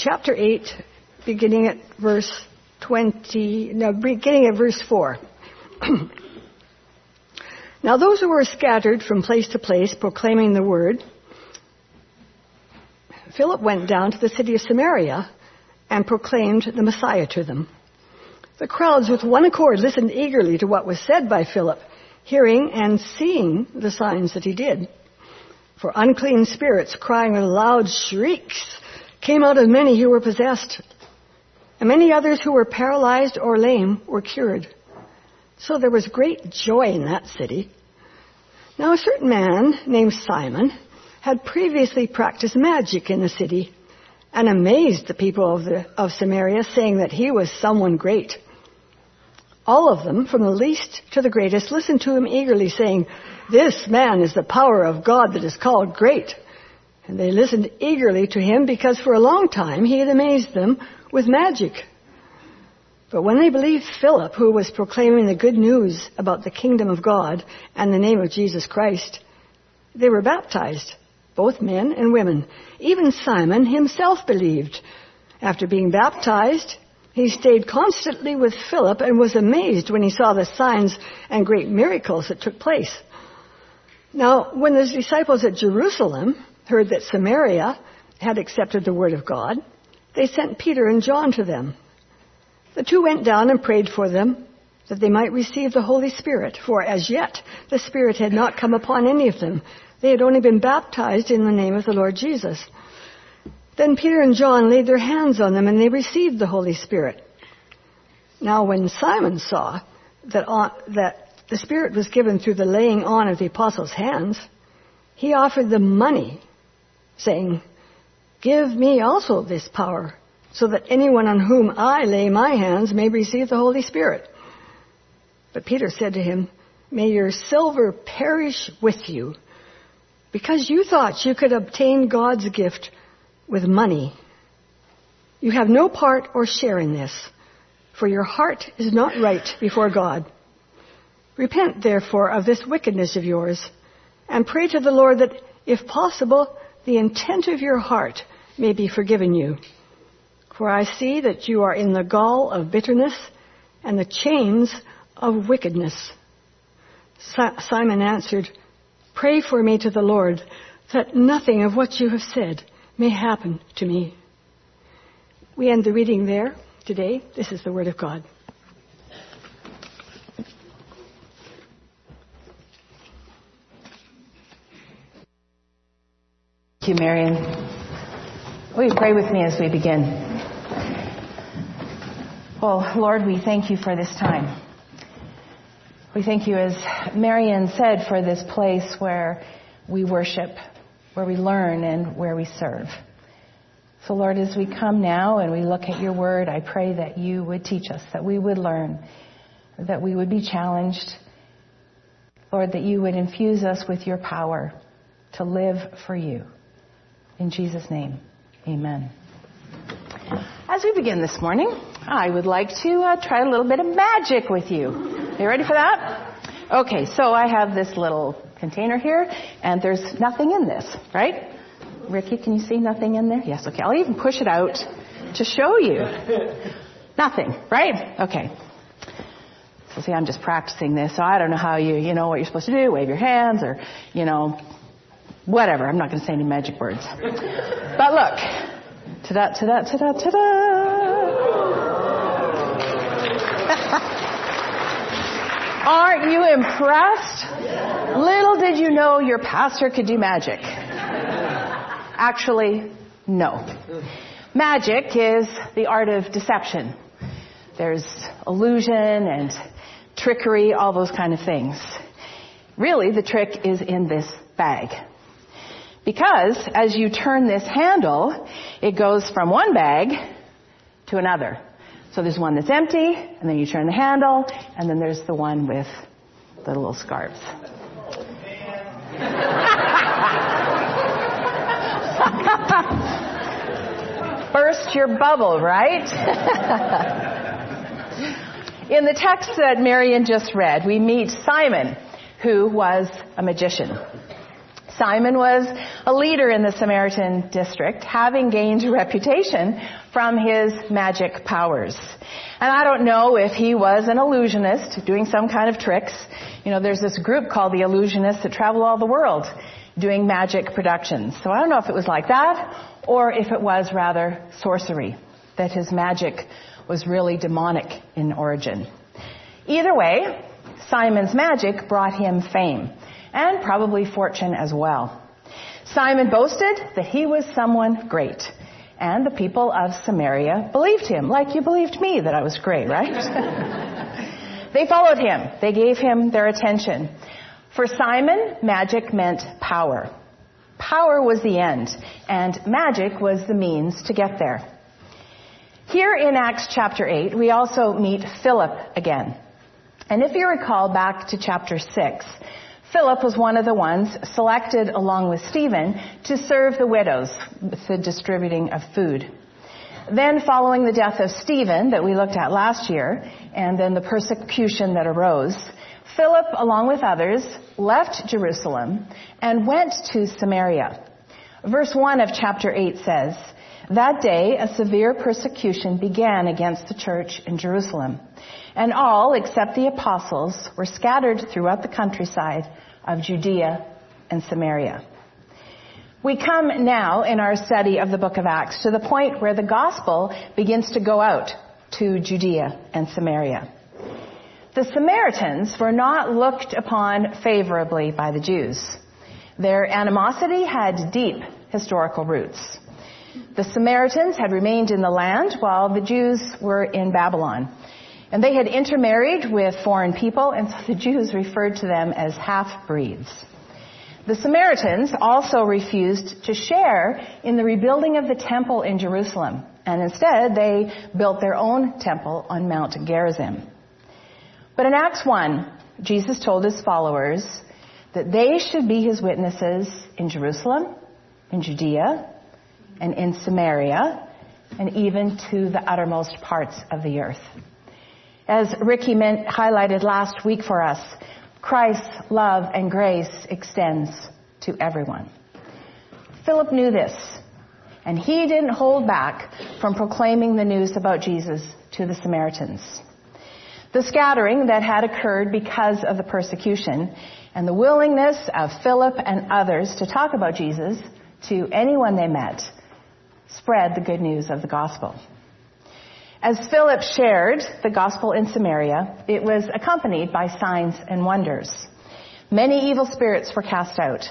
chapter 8, beginning at verse 4. Now those who were scattered from place to place proclaiming the word, Philip went down to the city of Samaria and proclaimed the Messiah to them. The crowds with one accord listened eagerly to what was said by Philip, hearing and seeing the signs that he did. For unclean spirits, crying with loud shrieks, came out of many who were possessed, and many others who were paralyzed or lame were cured. So there was great joy in that city. Now a certain man named Simon had previously practiced magic in the city and amazed the people of Samaria, saying that he was someone great. All of them, from the least to the greatest, listened to him eagerly, saying, "This man is the power of God that is called great." And they listened eagerly to him because for a long time he had amazed them with magic. But when they believed Philip, who was proclaiming the good news about the kingdom of God and the name of Jesus Christ, they were baptized, both men and women. Even Simon himself believed. After being baptized, he stayed constantly with Philip and was amazed when he saw the signs and great miracles that took place. Now, when the disciples at Jerusalem heard that Samaria had accepted the word of God, they sent Peter and John to them. The two went down and prayed for them that they might receive the Holy Spirit, for as yet the Spirit had not come upon any of them. They had only been baptized in the name of the Lord Jesus. Then Peter and John laid their hands on them and they received the Holy Spirit. Now when Simon saw that the Spirit was given through the laying on of the apostles' hands, he offered them money, saying, "Give me also this power, so that anyone on whom I lay my hands may receive the Holy Spirit." But Peter said to him, "May your silver perish with you, because you thought you could obtain God's gift with money. You have no part or share in this, for your heart is not right before God. Repent, therefore, of this wickedness of yours, and pray to the Lord that, if possible, the intent of your heart may be forgiven you. For I see that you are in the gall of bitterness and the chains of wickedness." Simon answered, "Pray for me to the Lord, that nothing of what you have said may happen to me." We end the reading there today. This is the word of God. Thank you, Marion. Will you pray with me as we begin? Well, Lord, we thank you for this time. We thank you, as Marion said, for this place where we worship, where we learn, and where we serve. So, Lord, as we come now and we look at your word, I pray that you would teach us, that we would learn, that we would be challenged. Lord, that you would infuse us with your power to live for you. In Jesus' name, amen. As we begin this morning, I would like to try a little bit of magic with you. Are you ready for that? Okay, so I have this little container here, and there's nothing in this, right? Ricky, can you see nothing in there? Yes, okay. I'll even push it out to show you. Nothing, right? Okay. So see, I'm just practicing this, so I don't know how you know what you're supposed to do, wave your hands, or, whatever. I'm not going to say any magic words. But look. Ta-da, ta-da, ta-da, ta-da. Aren't you impressed? Little did you know your pastor could do magic. Actually, no. Magic is the art of deception. There's illusion and trickery, all those kind of things. Really, the trick is in this bag. Because as you turn this handle, it goes from one bag to another. So there's one that's empty, and then you turn the handle, and then there's the one with the little scarves. Burst your bubble, right? In the text that Marion just read, we meet Simon, who was a magician. Simon was a leader in the Samaritan district, having gained a reputation from his magic powers. And I don't know if he was an illusionist doing some kind of tricks. There's this group called the Illusionists that travel all the world doing magic productions. So I don't know if it was like that or if it was rather sorcery, that his magic was really demonic in origin. Either way, Simon's magic brought him fame and probably fortune as well. Simon boasted that he was someone great, and the people of Samaria believed him, like you believed me that I was great, right? They followed him. They gave him their attention. For Simon, magic meant power. Power was the end, and magic was the means to get there. Here in Acts chapter 8, we also meet Philip again. And if you recall back to chapter 6, Philip was one of the ones selected along with Stephen to serve the widows with the distributing of food. Then following the death of Stephen that we looked at last year, and then the persecution that arose, Philip, along with others, left Jerusalem and went to Samaria. Verse 1 of chapter 8 says, "That day a severe persecution began against the church in Jerusalem, and all except the apostles were scattered throughout the countryside of Judea and Samaria." We come now in our study of the book of Acts to the point where the gospel begins to go out to Judea and Samaria. The Samaritans were not looked upon favorably by the Jews. Their animosity had deep historical roots. The Samaritans had remained in the land while the Jews were in Babylon. And they had intermarried with foreign people, and so the Jews referred to them as half-breeds. The Samaritans also refused to share in the rebuilding of the temple in Jerusalem, and instead they built their own temple on Mount Gerizim. But in Acts 1, Jesus told his followers that they should be his witnesses in Jerusalem, in Judea, and in Samaria, and even to the uttermost parts of the earth. As Ricky highlighted last week for us, Christ's love and grace extends to everyone. Philip knew this, and he didn't hold back from proclaiming the news about Jesus to the Samaritans. The scattering that had occurred because of the persecution and the willingness of Philip and others to talk about Jesus to anyone they met spread the good news of the gospel. As Philip shared the gospel in Samaria, it was accompanied by signs and wonders. Many evil spirits were cast out.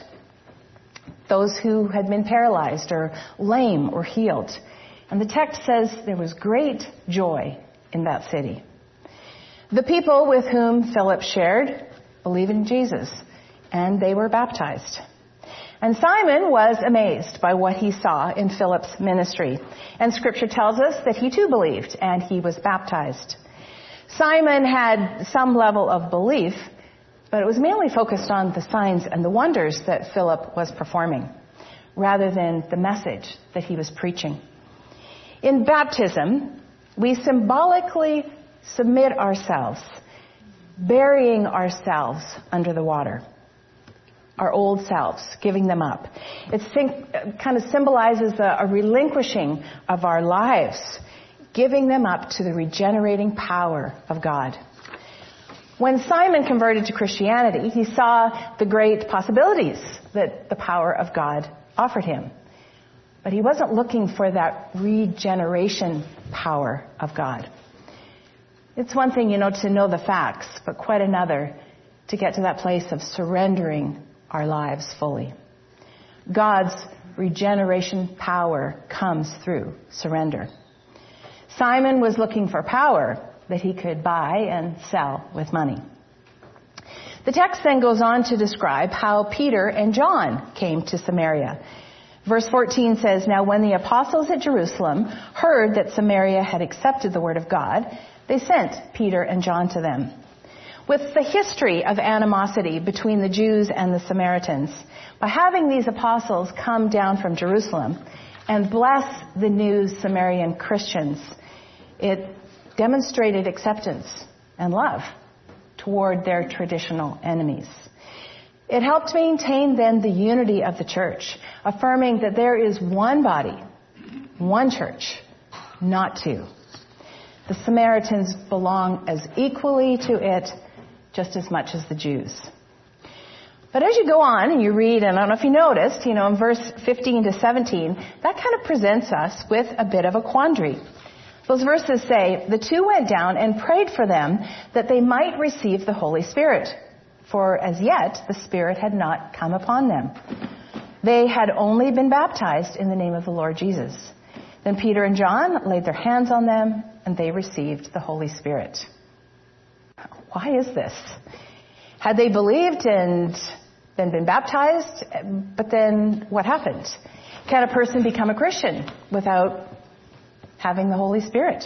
Those who had been paralyzed or lame were healed. And the text says there was great joy in that city. The people with whom Philip shared believed in Jesus, and they were baptized. And Simon was amazed by what he saw in Philip's ministry. And Scripture tells us that he too believed, and he was baptized. Simon had some level of belief, but it was mainly focused on the signs and the wonders that Philip was performing, rather than the message that he was preaching. In baptism, we symbolically submit ourselves, burying ourselves under the water. Our old selves, giving them up. It kind of symbolizes a relinquishing of our lives, giving them up to the regenerating power of God. When Simon converted to Christianity, he saw the great possibilities that the power of God offered him. But he wasn't looking for that regeneration power of God. It's one thing, to know the facts, but quite another to get to that place of surrendering our lives fully. God's regeneration power comes through surrender. Simon was looking for power that he could buy and sell with money. The text then goes on to describe how Peter and John came to Samaria. Verse 14 says, "Now when the apostles at Jerusalem heard that Samaria had accepted the word of God, they sent Peter and John to them." With the history of animosity between the Jews and the Samaritans, by having these apostles come down from Jerusalem and bless the new Samaritan Christians, it demonstrated acceptance and love toward their traditional enemies. It helped maintain then the unity of the church, affirming that there is one body, one church, not two. The Samaritans belong as equally to it just as much as the Jews. But as you go on and you read, and I don't know if you noticed, in verse 15 to 17, that kind of presents us with a bit of a quandary. Those verses say, the two went down and prayed for them that they might receive the Holy Spirit. For as yet, the Spirit had not come upon them. They had only been baptized in the name of the Lord Jesus. Then Peter and John laid their hands on them, and they received the Holy Spirit. Why is this? Had they believed and then been baptized, but then what happened? Can a person become a Christian without having the Holy Spirit?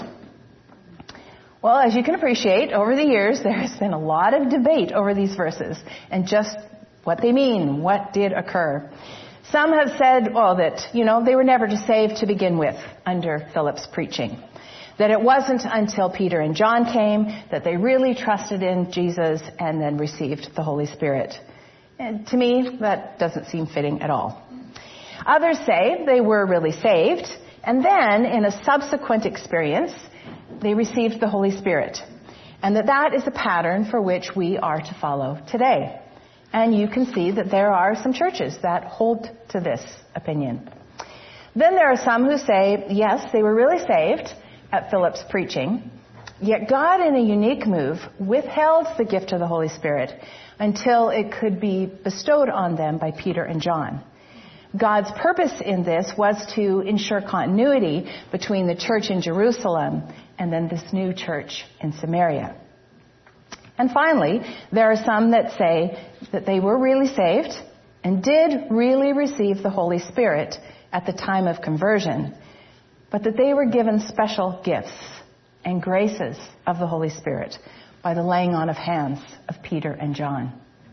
Well, as you can appreciate, over the years, there has been a lot of debate over these verses and just what they mean, what did occur. Some have said, that, they were never saved to begin with under Philip's preaching. That it wasn't until Peter and John came that they really trusted in Jesus and then received the Holy Spirit. And to me, that doesn't seem fitting at all. Others say they were really saved, and then in a subsequent experience, they received the Holy Spirit. And that is a pattern for which we are to follow today. And you can see that there are some churches that hold to this opinion. Then there are some who say, yes, they were really saved at Philip's preaching, yet God in a unique move withheld the gift of the Holy Spirit until it could be bestowed on them by Peter and John. God's purpose in this was to ensure continuity between the church in Jerusalem and then this new church in Samaria. And finally, there are some that say that they were really saved and did really receive the Holy Spirit at the time of conversion, but that they were given special gifts and graces of the Holy Spirit by the laying on of hands of Peter and John.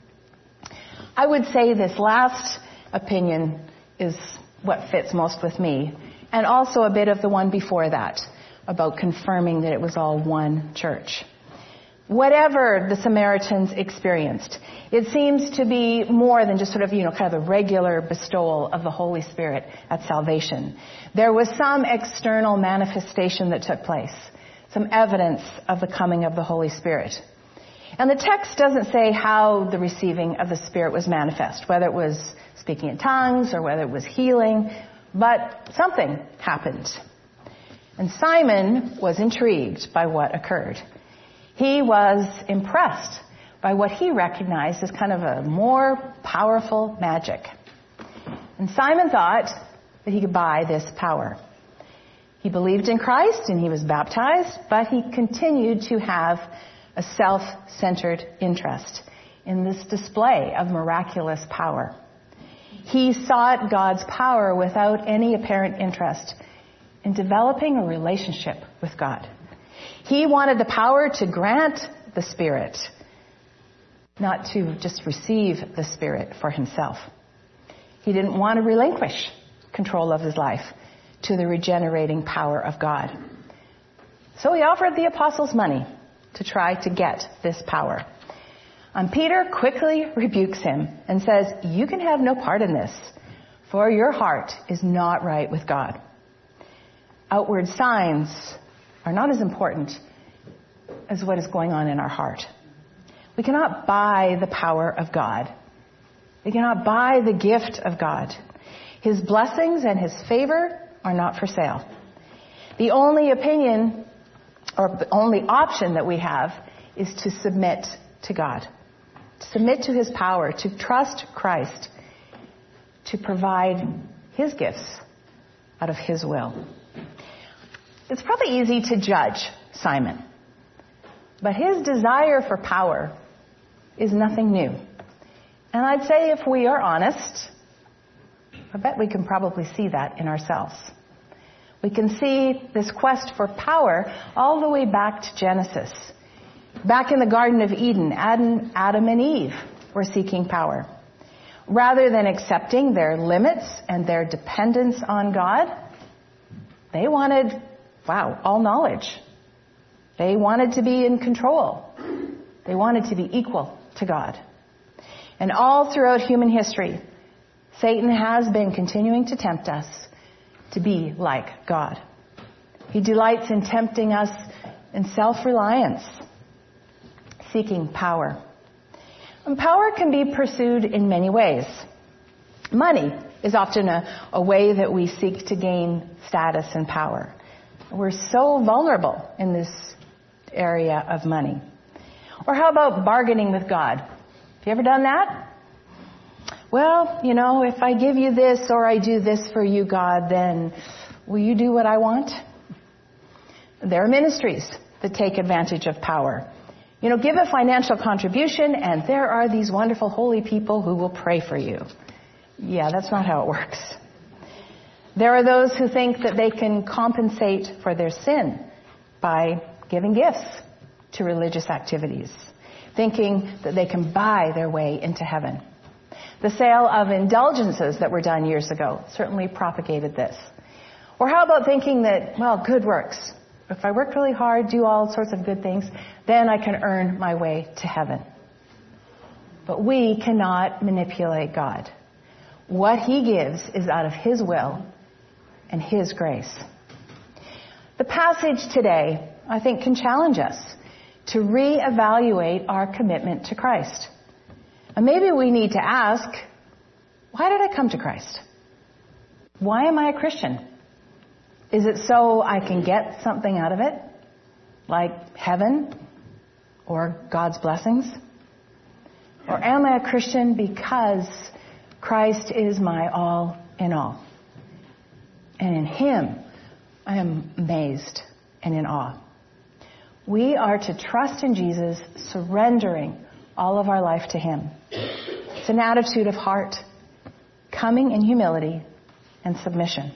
I would say this last opinion is what fits most with me, and also a bit of the one before that, about confirming that it was all one church. Whatever the Samaritans experienced, it seems to be more than just kind of the regular bestowal of the Holy Spirit at salvation. There was some external manifestation that took place, some evidence of the coming of the Holy Spirit. And the text doesn't say how the receiving of the Spirit was manifest, whether it was speaking in tongues or whether it was healing, but something happened. And Simon was intrigued by what occurred. He was impressed by what he recognized as kind of a more powerful magic. And Simon thought that he could buy this power. He believed in Christ and he was baptized, but he continued to have a self-centered interest in this display of miraculous power. He sought God's power without any apparent interest in developing a relationship with God. He wanted the power to grant the Spirit, not to just receive the Spirit for himself. He didn't want to relinquish control of his life to the regenerating power of God. So he offered the apostles money to try to get this power. And Peter quickly rebukes him and says, "You can have no part in this, for your heart is not right with God." Outward signs are not as important as what is going on in our heart. We cannot buy the power of God. We cannot buy the gift of God. His blessings and his favor are not for sale. The only opinion or the only option that we have is to submit to God, to submit to his power, to trust Christ, to provide his gifts out of his will. It's probably easy to judge Simon, but his desire for power is nothing new. And I'd say if we are honest, I bet we can probably see that in ourselves. We can see this quest for power all the way back to Genesis. Back in the Garden of Eden, Adam and Eve were seeking power. Rather than accepting their limits and their dependence on God, they wanted, all knowledge. They wanted to be in control. They wanted to be equal to God. And all throughout human history, Satan has been continuing to tempt us to be like God. He delights in tempting us in self-reliance, seeking power. And power can be pursued in many ways. Money is often a way that we seek to gain status and power. We're so vulnerable in this area of money. Or how about bargaining with God? Have you ever done that? Well, if I give you this or I do this for you, God, then will you do what I want? There are ministries that take advantage of power. Give a financial contribution and there are these wonderful holy people who will pray for you. Yeah, that's not how it works. There are those who think that they can compensate for their sin by giving gifts to religious activities, thinking that they can buy their way into heaven. The sale of indulgences that were done years ago certainly propagated this. Or how about thinking that, good works. If I work really hard, do all sorts of good things, then I can earn my way to heaven. But we cannot manipulate God. What He gives is out of His will and His grace. The passage today, I think, can challenge us to reevaluate our commitment to Christ. And maybe we need to ask, why did I come to Christ? Why am I a Christian? Is it so I can get something out of it? Like heaven or God's blessings? Or am I a Christian because Christ is my all in all? And in Him, I am amazed and in awe. We are to trust in Jesus, surrendering all of our life to Him. It's an attitude of heart, coming in humility and submission.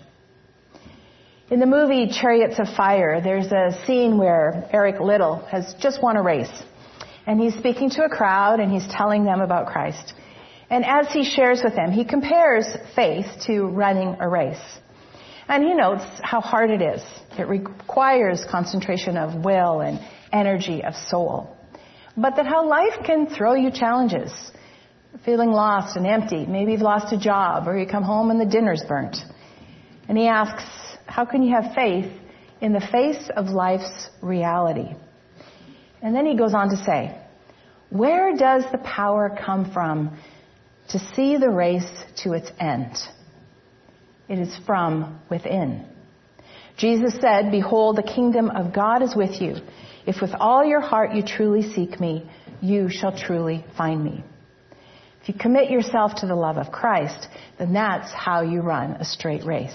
In the movie Chariots of Fire, there's a scene where Eric Liddell has just won a race. And he's speaking to a crowd and he's telling them about Christ. And as he shares with them, he compares faith to running a race. And he notes how hard it is. It requires concentration of will and energy of soul. But that how life can throw you challenges. Feeling lost and empty. Maybe you've lost a job or you come home and the dinner's burnt. And he asks, how can you have faith in the face of life's reality? And then he goes on to say, where does the power come from to see the race to its end? It is from within. Jesus said, behold, the kingdom of God is with you. If with all your heart you truly seek me, you shall truly find me. If you commit yourself to the love of Christ, then that's how you run a straight race.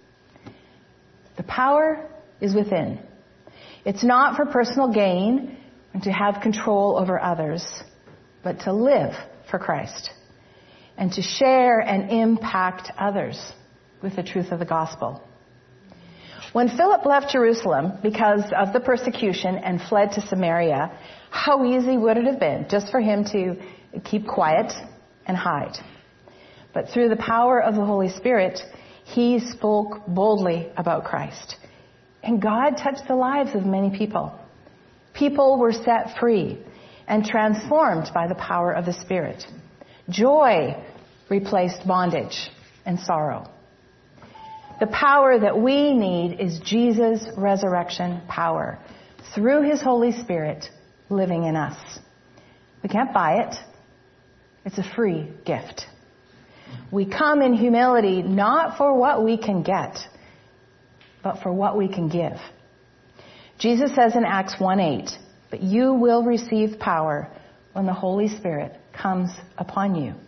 The power is within. It's not for personal gain and to have control over others, but to live for Christ and to share and impact others with the truth of the gospel. When Philip left Jerusalem because of the persecution and fled to Samaria, how easy would it have been just for him to keep quiet and hide? But through the power of the Holy Spirit, he spoke boldly about Christ. And God touched the lives of many people. People were set free and transformed by the power of the Spirit. Joy replaced bondage and sorrow. The power that we need is Jesus' resurrection power through His Holy Spirit living in us. We can't buy it. It's a free gift. We come in humility not for what we can get, but for what we can give. Jesus says in Acts 1:8, but you will receive power when the Holy Spirit comes upon you.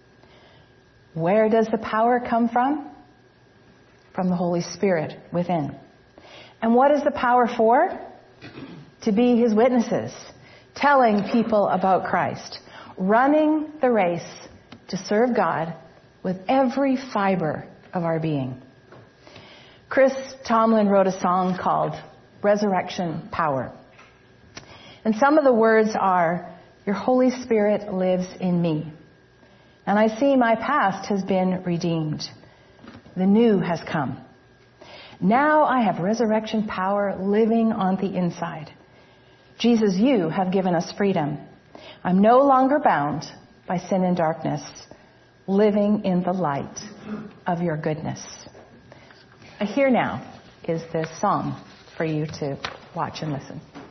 Where does the power come from? From the Holy Spirit within. And what is the power for? To be His witnesses, telling people about Christ, running the race to serve God with every fiber of our being. Chris Tomlin wrote a song called Resurrection Power. And some of the words are, your Holy Spirit lives in me. And I see my past has been redeemed. The new has come. Now I have resurrection power living on the inside. Jesus, you have given us freedom. I'm no longer bound. by sin and darkness, living in the light of your goodness. Here now is this song for you to watch and listen.